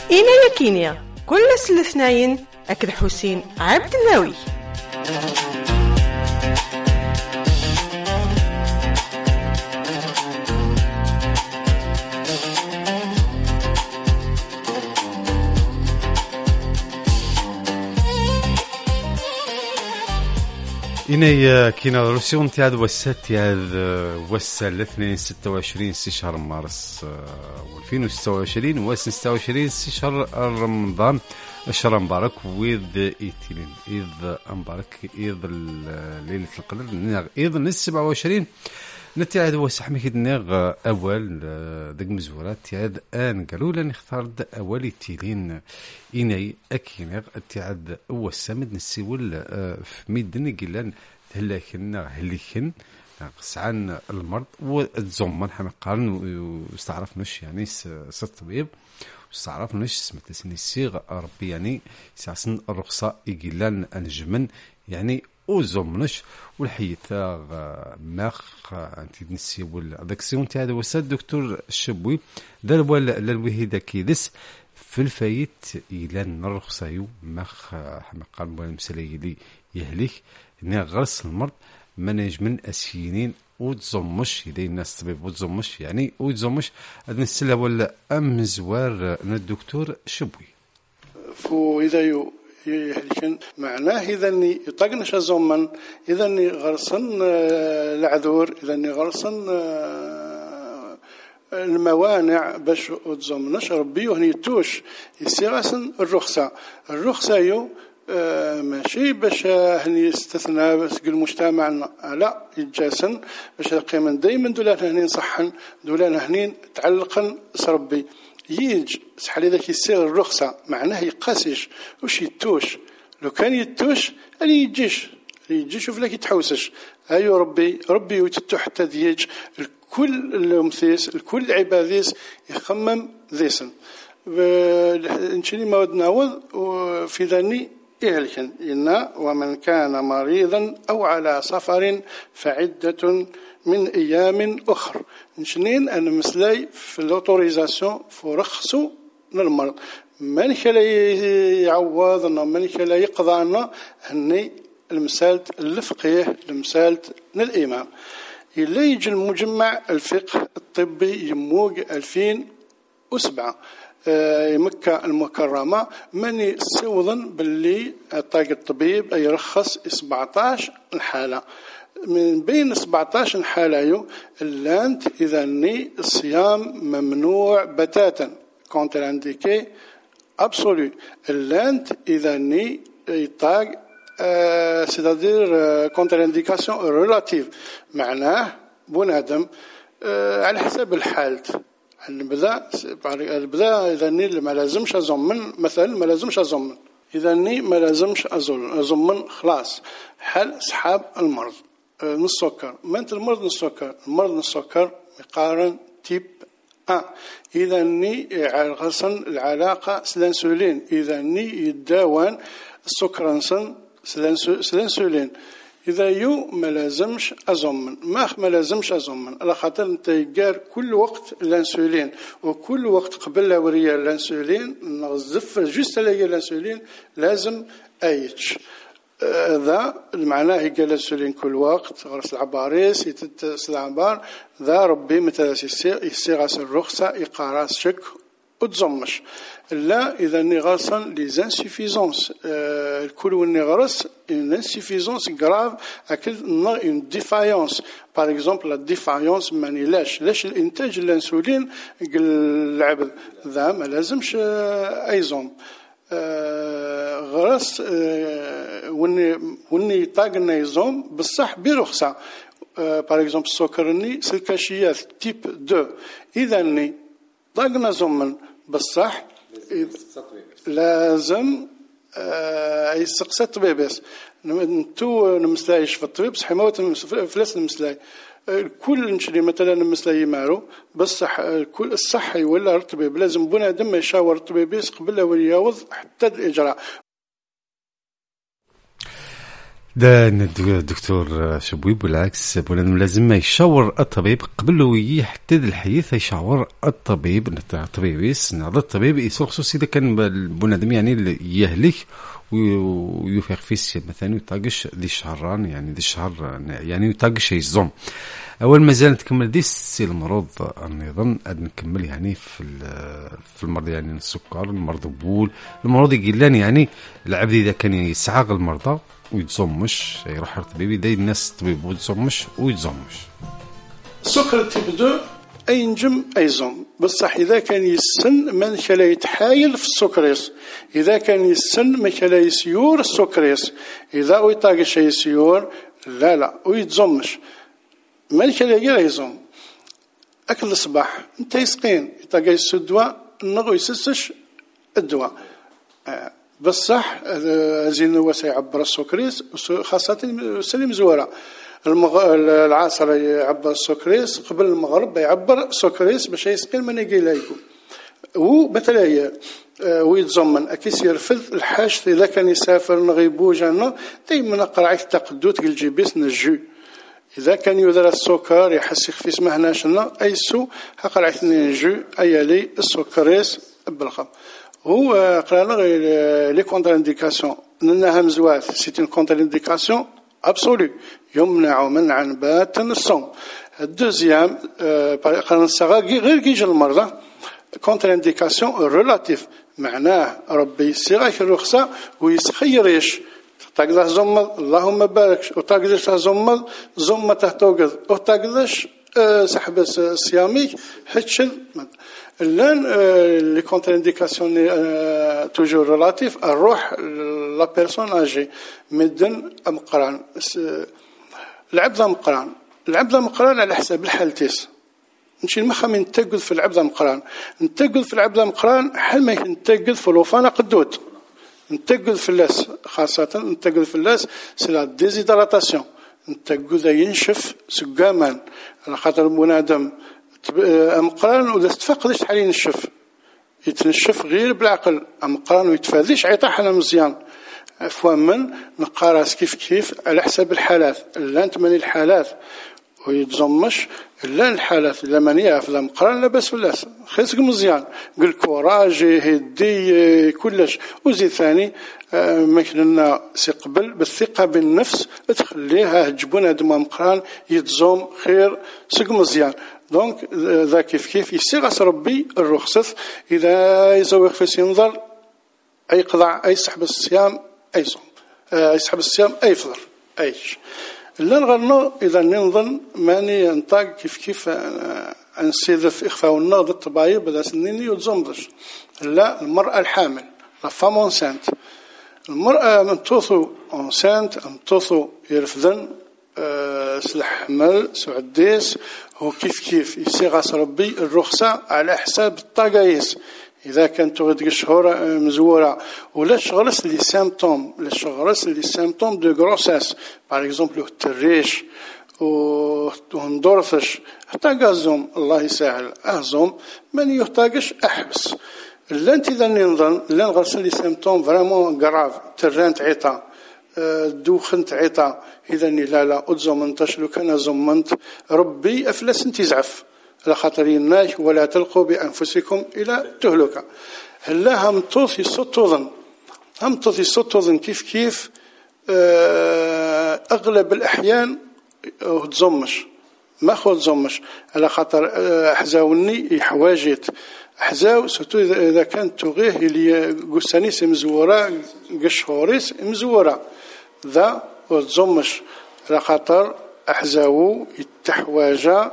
إنا يكينيا كل الاثنين أكد حسين عبد الناوي. إني كينا روسيون تاع وسات تاع وسا الاثنين 26 شهر مارس 2026 وسن 26 شهر رمضان الشهر مبارك ويذ إيتيلين إذ مبارك إذ ليلة القدر إذ 27 نتاعد وسحمي كدناغ أول دق مزورات تاعد آن قالوا لن اختار أول إيتيلين إني أكيناغ تاعد وسامد نسيول في ميدن قلان هلكن قسعان المرض والزمان حنا قارن واستعرف نش يعني ست طبيب واستعرف نش سمت سني السيغ ربي يعني ساسن الرخصة يقلان الجمن يعني وزمنش والحيث ماخ انت نسي ذاك السيون تاع هذا وساد دكتور الشبوي دار الوهيده كيدس في الفايت الى الرخصه ماخ حمقان بوين مسلي يهلك اني غرس المرض مناج من اسينين وتزمش يدي الناس طبيب وتزمش يعني وتزمش هذا السله ولا ام زوار الدكتور الشبوي فو اذا يحلكن معناه إذا إني يطقنش الزمن إذا إني غرسن العذور إذا إني غرسن الموانع باش وتزمنش ربي وهني يتوش يسيغسن الرخصة يو ماشي باش هني يستثنى بس المجتمع لا يتجاسن باش القيمة دايما دولان هني نصحن دولان هني تعلقن سربي يج سحالي ذاك يصير الرخصة معناه يقاسيش وش يتوش لو كان يتوش اللي يجيش شوف لك يتحوسش أيو ربي وتتو حتى ديج الكل المثيس الكل عباديس يخمم ذيسن نشري ما ودناوض في ذني إهلكن إنا ومن كان مريضا أو على سفر فعدة من أيام أخر نشنين أنا مسلاي في الأوتوريزاسيون فرخصو للمرض من كلا يعوضنا من كلا يقضعنا هني المسالة الفقيه المسالة للإمام إلا يجي المجمع الفقه الطبي يموج 2007 مكة المكرمة من يسوضن باللي طاق الطبيب يرخص 17 الحالة من بين 17 حالة اللانت إذا ني الصيام ممنوع بتاتا كونتر انديكي ابسولو اللانت إذا ني يطاق سيدادير كونتر انديكاسيون ريلاتيف معناه بنادم على حسب الحالة البدا إذا ني ما لازمش أزمن مثلا ما لازمش أزمن إذا ني ما لازمش أزمن خلاص حل سحاب المرض السكر منت المرض السكر يقارن تيب إذا ني غصن العلاقة سلانسولين إذا ني يداوان السكرانسن سلانسولين إذا يو ما لازمش أزمن ما لازمش أزمن على خاطر أنت يقار كل وقت الأنسولين وكل وقت قبل لا وريا الأنسولين نغزف جوست على الأنسولين لازم أيتش ذا معناه قال الأنسولين كل وقت غرس العباريس يتتس العبار ذا ربي متى يسيغس الرخصة يقاراس شك وتزمش لا إذا نغرسن لي زانسيفيزونس الكل ونغرس une insuffisance grave أكل une défaillance par exemple la défaillance ماني لاش الإنتاج الأنسولين العبد ذا ما لازمش أيزوم غرس وني طاقنا يزوم بالصح برخصة par exemple السكرني سلكاشيات تيب 2 إذا ني طاقنا زومن بالصح لازم يسقسى الطبيب بس نتو نمسلايش في الطبيب صح موت فلس نمسلاي كل نشري مثلا نمسلاي مارو بصح كل الصحي ولا الطبيب لازم بنادم يشاور الطبيب قبل ولا ياوض حتى الإجراء ده الدكتور شبوي بالعكس بنادم لازم ما يشاور الطبيب قبل ويحدد الحديث، يشاور الطبيب نهض الطبيب يسوق اذا كان بنادم يعني يهلك ويفيق في مثلا يطاقش دي الشهران يعني دي الشهر يعني يطاقش يزوم. اول مازال نتكمل دي السي المرض النظام اد نكمل يعني في المرض يعني السكر، المرض بول، المرض يقلان يعني العبد اذا كان يسعى المرضى ويتزمش يروح للطبيب يدي الناس الطبيب ويتزمش ويتزمش. السكر تيب 2 اي نجم اي زوم بصح اذا كان يسن ما كلا يتحايل في السكريس، اذا كان يسن ما كلا يسيور السكريس، اذا ويطاق شيء يسيور لا ويتزمش ما كلا يزوم. اكل الصباح انت يسقين يطاق يسو الدواء النغو يسسش الدواء بصح زين هو سيعبر السكريس خاصة سليم زوارة العصر يعبر السكريس قبل المغرب يعبر السكريس باش يسقي من يقيلايكم ومثلا ويتزمن اكيس يرفض الحاج اذا كان يسافر نغيبو جانا دائما قرعه تقدوت الجيبيس نجو اذا كان يدرى السكر يحس في اسمه هناشنا ايسو قرعتني نجو ايالي السكريس بالخم. هو قرانا لي كونتر انديكاسيون انها مزوات سي اون كونتر انديكاسيون ابسولو يمنع منعا باتا الصوم. الدوزيام قرانا الصغار غير كيجي المرضى كونتر انديكاسيون ريلاتيف معناه ربي يسيغك الرخصه ويسخيريش تقدر زمل اللهم بارك وتقدرش زمل زمه توقظ وتقدرش سحب صيامي حتشل الان لي كونتر انديكاسيون توجور ريلاتيف الروح لا بيرسون اجي مدن مقران العبد مقران على حساب الحالتيس نمشي المخم نتقد في العبد مقران نتقد في العبد مقران حل ما نتقد في الوفانه قدود نتقد في اللاس خاصه نتقد في اللاس سي لا ديزيدراتاسيون نتقد ينشف سقامان على خاطر بنادم مقران ولا تفقدش شحال ينشف يتنشف غير بالعقل مقران ويتفاديش عيطاح على مزيان عفوا من نقاراس كيف على حساب الحالات لا نتمني الحالات ويتزمش لا الحالات لا مانية في مقران لاباس فلاس خيسك مزيان قل كوراج هدي كلش وزيد ثاني ماكلنا سيقبل بالثقة بالنفس تخليها هجبونا دم مقران يتزوم خير سق مزيان دونك ذا كيف يسيغس ربي الرخصة إذا يزوق في ينظر أي قضاء أي سحب الصيام أي صوم يسحب الصيام أي فطر أيش لا نغنو إذا ننظن ماني ينطاق كيف نسيذف إخفاء النهض الطبيعي بدا سنيني يتزمضش لا المرأة الحامل لا فام اونسانت المرأة من توثو اونسانت من توثو يرفضن سلح حمل سعديس هو كيف يسيغاس ربي الرخصة على حساب الطاقايس إذا كانت تغدق شهور مزورة ولا شغلس لي سيمتوم دو غروساس باغ اكزومبل التريش وندورثش حتى قازوم الله يسهل أهزوم من يحتاجش أحبس لانت إذا ننظن لان غرسل لي سيمتوم فريمون غراف ترانت عيطا دوخنت عيطا إذا لا أتزمنتش لو كان زمنت ربي أفلس انت زعف على خاطر الناس ولا تلقوا بأنفسكم إلى تهلكة. هلا هم توثي صوتوظن كيف أغلب الأحيان تزمش ما خو تزمش على خاطر أحزاوني حواجت أحزاو سوتو إذا كانت تغيه اللي قسانيس مزورة قشهوريس مزورة ذا تزمش على خاطر أحزاو يتحواجا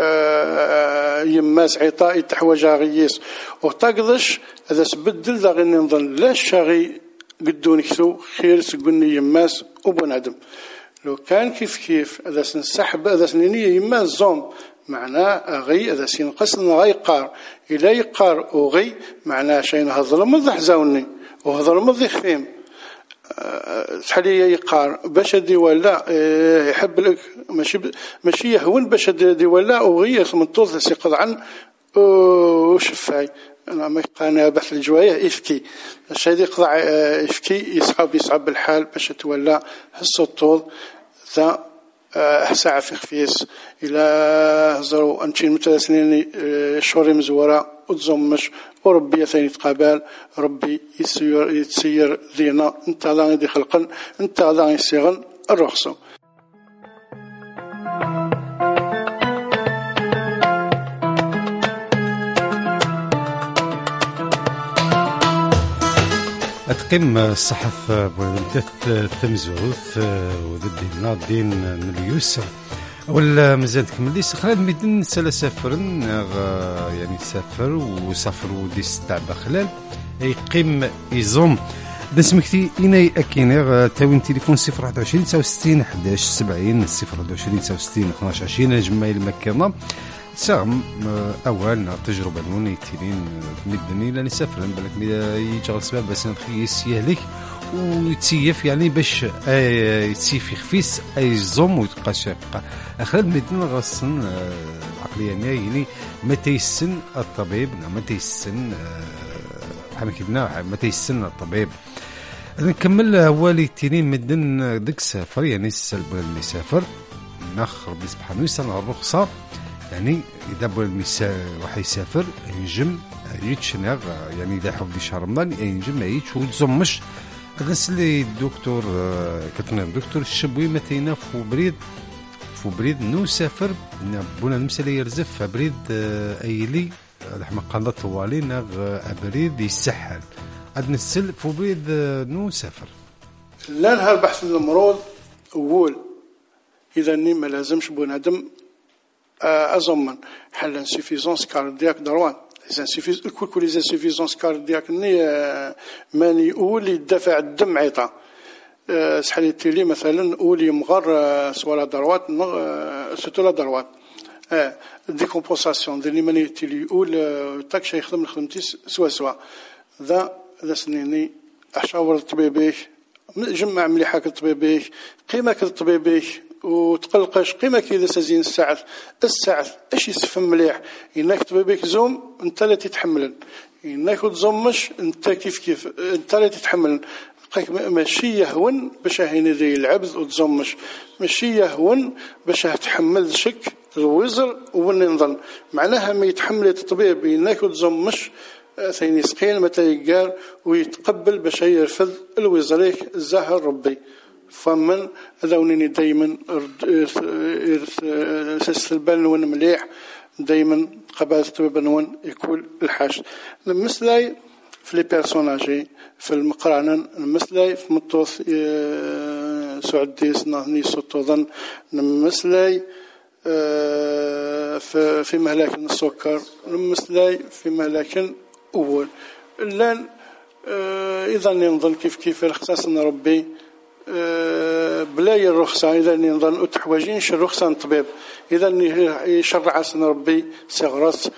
يماس عطاء يتحواجا غيس وتقدش هذا سبدل ذا غير نظن لا شاغي قدون كثو خير سقني يماس وبنادم لو كان كيف هذا سنسحب هذا سنيني يماس زوم معناه غي هذا سينقصنا غي قار إلا يقار وغي معناه شيء هذا المضي حزاوني وهذا المضي خفيم شحال يقار باش دي ولا يحب لك ماشي يهون باش دي ولا وغير من طول سيقض عن وشفاي أنا ما يبقى بحث الجواية يفكي الشيء يقضع يفكي يصعب الحال باش تولى حس الطول ذا ساعة في خفيس إلى هزروا أنتين مثلا سنين شوري مزورة وتزمش وربي ثاني تقابل ربي يتسير دينا انت لا يدي خلقا انت لا يسيغن الرخصة. أتقيم الصحف بولدت تمزوث وذدينا دين اليسر ولا مازال تكمل خلال ميدن سلا سافرن يعني سافر وسافر وديس تاع بخلال يقيم يزوم دسمكتي إناي أكينير تاوين تليفون 021 69 11 70 021 69 12 20 جمايل المكانة ساهم أول تجربة نون يتيرين مدني لاني سافرن بالك ميدا يجغل سباب بس نخيس يهلك ويتسيف يعني باش يتسيف يخفيس أي زوم ويتبقى شاقة أخرج مدن غصن العقلية يعني متى يسن الطبيب متى يسن متى يسن الطبيب نكمل أولي تيرين مدن ديك سافر يعني السلب اللي سافر ناخر ربي سبحانه يسن الرخصة يعني إذا بغى المسا راح يسافر ينجم يتشنغ يعني إذا حفظ شهر رمضان ينجم يتش ويتزمش الناس اللي الدكتور كتنا الدكتور الشبوي متينا فو بريد نو سافر بونا المسألة يرزف فبريد أيلي رحمة قناة طوالي نغ أبريد يسحل عندنا السل فو بريد نو سافر لان هالبحث المرض أول إذا ما لازمش بنادم أزمن حل انسيفيزونس كاردياك دروان كل انسيفيزونس كاردياك ني ماني أولي يدفع الدم عيطا سحليتي لي مثلا أولي مغر سوالا دروات ستولا دروات ديكومبوساسيون ديالي ماني تيلي أول تاك شي يخدم خدمتي سوا ذا سنيني أحشاور الطبيبيك جمع مليحة الطبيبيك قيمة الطبيبيك وتقلقش قيمة كذا سازين الساعة ايش يسفم مليح انك طبيبك زوم انت لا تتحمل انك تزمش انت كيف انت لا تتحمل ماشي يهون باش هيني ذي العبد وتزمش ماشي يهون باش تحمل شك الوزر وننظن معناها ما يتحمل الطبيب انك تزمش ثاني سقيل متى يقال ويتقبل باش يرفض الوزريك الزهر ربي فمن ذونني دايما سلبان ون مليح دايما قبل طبيبا يكون الحاش مثلاي في لي بيرسوناجي في المقرانن مثلاي في مطوث سعديس نهني سطوضن مثلاي في مهلاك السكر مثلاي في مهلاك أول لان إذا ننظن كيف الخصاص ربي بلاي الرخصة إذا نظن أتحوجينش الرخصة الطبيب إذا يشرع سن ربي صغرت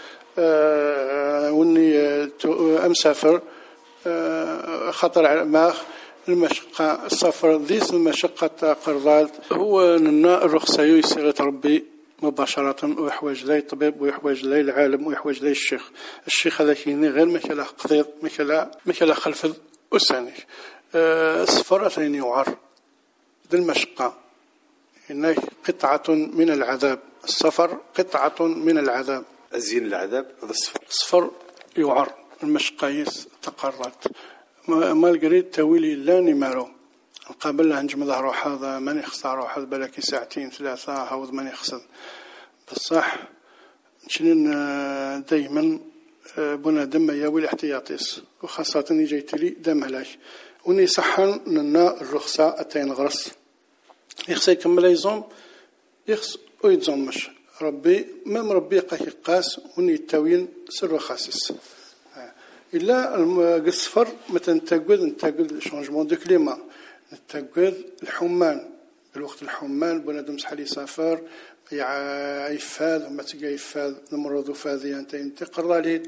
وني أمسافر خطر على ماخ المشقة السفر ذيس المشقة قرضات هو ننا الرخصة يسير ربي مباشرة ويحوج لي الطبيب ويحوج لي العالم ويحوج لي الشيخ هذا كيني غير مكلا قضيض مكلا خلفذ أساني السفر ثاني يعر ذي المشقة إنه قطعة من العذاب السفر قطعة من العذاب أزين العذاب هذا السفر يعر المشقة تقررت ما القريد تويلي لا نمارو قبل هنجم ظهر هذا من يخسر هذا بلكي ساعتين ثلاثة هاوذ من يخسر بالصح شنين دايما بنا دم ياوي الاحتياطيس وخاصة جيت لي دم هلاك وني صحن لنا الرخصة أتين غرس يخسي كمل يزوم يخس ويتزمش ربي ما مربي قاس وني التاوين سر خاسس إلا الصفر متى نتاقد شونجمون دو كليما نتاقد الحمان بالوقت الحمان بنادم سحالي سافر يفاذ وما تلقى يفاذ نمرض فاذي انت قرر لي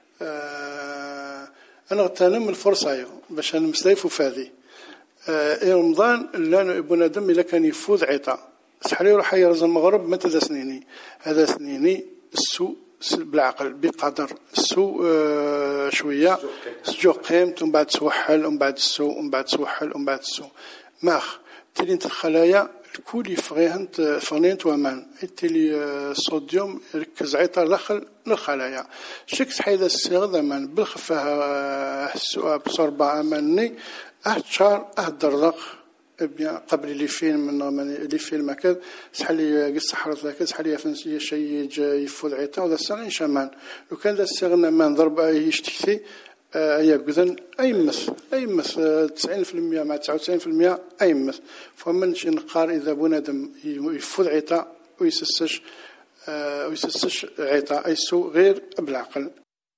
انا غتنم الفرصه باش نمسليف فاذي رمضان لانه بنادم الا كان يفوز عطاء سحالي يروح يرز المغرب متى ذا سنيني هذا سنيني السوء بالعقل بقدر السو شويه سجو قيمت ومن بعد توحل ومن بعد السو ومن بعد توحل ومن بعد السو ماخ تلين الخلايا الكل يفغيهن فنين ومان التلي الصوديوم يركز عيطة داخل الخلايا شكس حيدا استخداما بالخفاها بصربة أماني أهتشار أهدردق قبل اللي فيلم من اللي فيلم هكذا سحلي قصة حرط ذاك سحلي فنسية شيء يفوت عيطة وذا السنة شمان لو كان ذا استغنى من ضرب يشتكي يقدن أيمث 90% مع 99% أيمث فمن شي نقار إذا بنادم يفوت عيطة ويسسش عيطة أيسو غير بالعقل.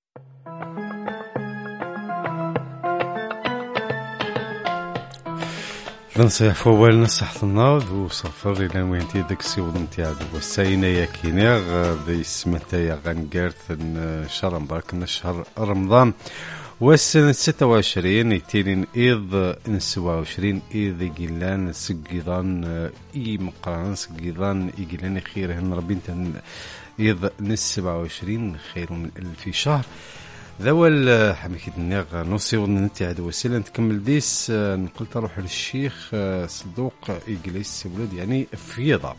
نصيح فوال نصح الناض وصفر إلى وين تيدك سيوض متاعد والساينة يا كينير ذي سمتا يا غنقرت شهر مبارك نشهر رمضان والسنة 26 يتيلين إيض 27 إيض يقلان سقيضان إي مقران سقيضان يقلان خيرهن ربين إيض 27 خير من 1000 شهر ذول حميكي النيغ نوصي وننتعد وسيلة نتكمل ديس نقلت أروح للشيخ صدوق إجليس ولد يعني فيضة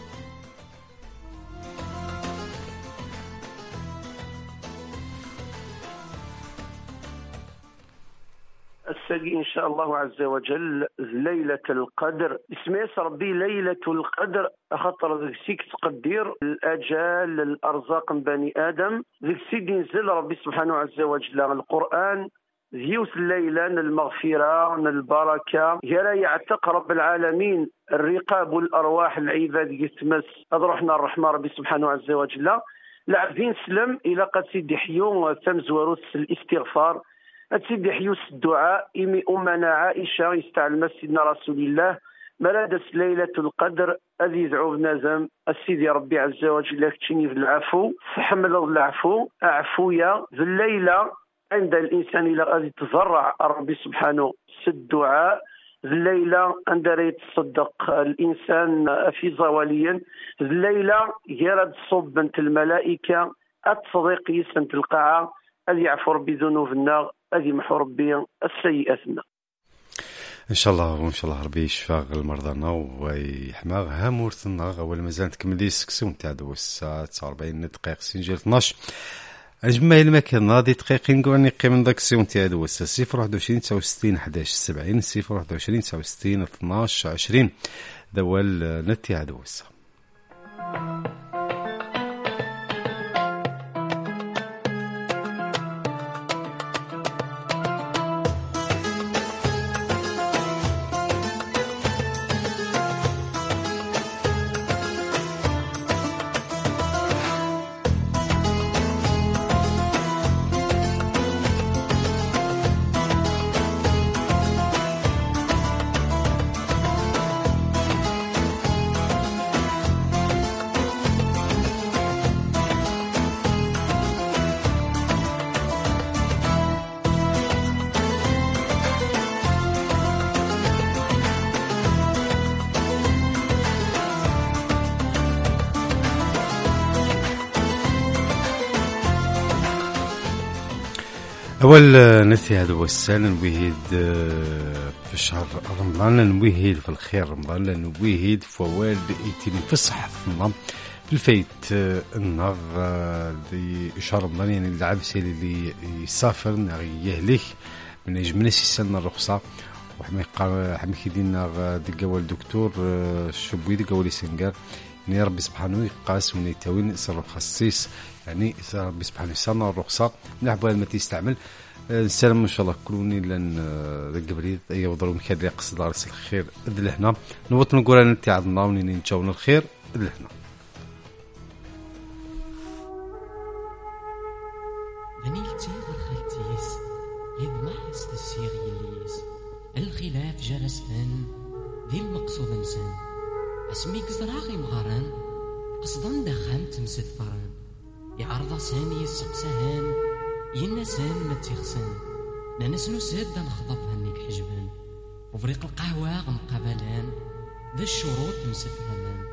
الساقي إن شاء الله عز وجل ليلة القدر اسمه ربي ليلة القدر خاطر ذيك سيك تقدير الأجال الأرزاق من بني آدم ذيك سيك ينزل ربي سبحانه عز وجل القرآن ذيوث الليلة المغفرة البركة يرى يعتق رب العالمين الرقاب والأرواح العباد يتمس أضرحنا الرحمة ربي سبحانه عز وجل لعبين سلم إلى قد سيدي حيو ثمز ورث الاستغفار أتسيدي حيوس الدعاء إمي أمنا عائشة يستعلم سيدنا رسول الله ملادس ليلة القدر أذي يدعو بنازم السيدي ربي عز وجل كتشيني في العفو فحمل العفو أعفويا في الليلة عند الإنسان إلى أذي تضرع ربي سبحانه الدعاء في الليلة عند يتصدق الإنسان في زواليا في الليلة يرد صب بنت الملائكة التصديق يسنت القاعة أذي يعفو ربي ذنوبنا أذي محو ربي السيئاتنا إن شاء الله وإن شاء الله ربي يشفى المرضى ويحماغ هامورتنا أول مازال تكمل دي سكسون تاع الساعة 49 دقائق سنجيل 12 أجمع المكان ناضي دقيقين قواني قيم داك سيون تاع الساعة 021 69 11 70 021 69 12 20 ذوال نتي هذا الساعة أول نثي هذا والسال نويهيد في الشهر رمضان نويهيد في الخير رمضان نويهيد في أول يتيني في الصحة في الفيت النغ ذي شهر رمضان يعني العبسي اللي يسافر يهلك من يجمنا سيسالنا الرخصة وحمي كيدينا دي قوال دكتور الشبوي دي قوالي سنقار يعني ربي سبحانه يقاس من يتاوين يصير خصيص يعني ربي سبحانه يسالنا الرخصة نحبوا ما تيستعمل السلام إن شاء الله كلوني لأن قبلي أي وضروا مكان يقصد عرس الخير إذن إحنا نبغى نقول أن أنت عدنا ونين نجاونا الخير إذن إحنا بنيلتي والخلتيس إذ محس السير يليس الخلاف جرس من ذي المقصود نسان اسمي كزراغي مغاران قصدا دخام تمسفران يعرض سامي السقسهان ينسان ما تيخسان ناس نسد نخضب هنيك حجبان وفريق القهوة مقابلان ذا الشروط مسفهمان